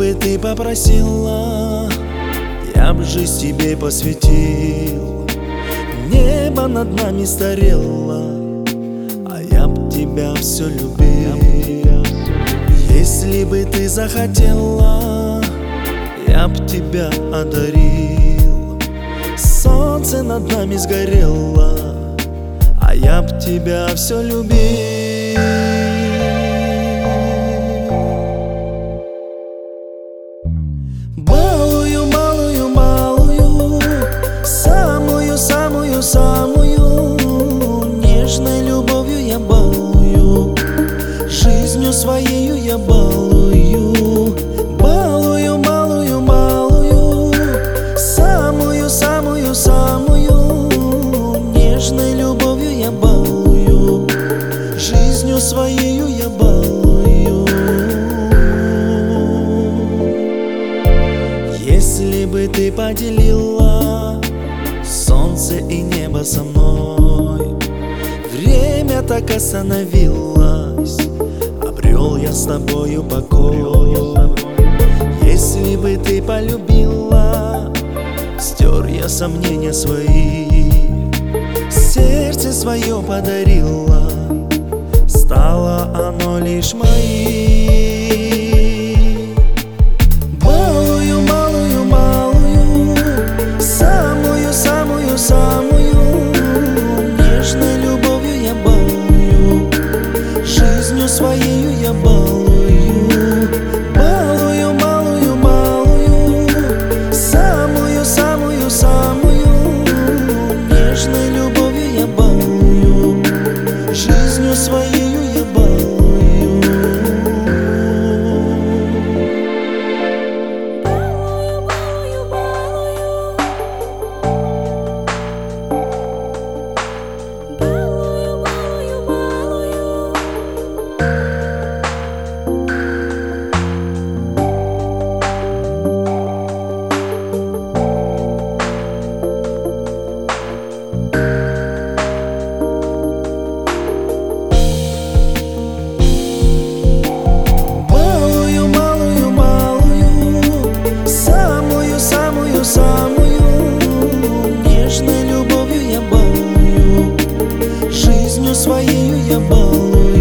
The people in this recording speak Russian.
бы ты попросила, я б жизнь тебе посвятил. Небо над нами старело, а я б тебя все любил. Если бы ты захотела, я б тебя одарил. Солнце над нами сгорело, а я б тебя все любил. Балую, балую, балую, самую-самую-самую, нежной любовью я балую, жизнью своею я балую. Балую, балую, балую, самую-самую-самую, нежной любовью я балую, жизнью своею я балую. Если бы ты поделила солнце и небо со мной, время так остановилось, обрел я с тобою покой. Если бы ты полюбила, стер я сомнения свои, сердце свое подарила, стало оно лишь моим. Балую, балую, балую, самую-самую-самую, нежной любовью я балую, жизнью своею я балую. Балую, балую, балую, самую-самую-самую, нежной любовью я балую, жизнью своею я балую. Самую, нежной любовью я балую, жизнью своею я балую.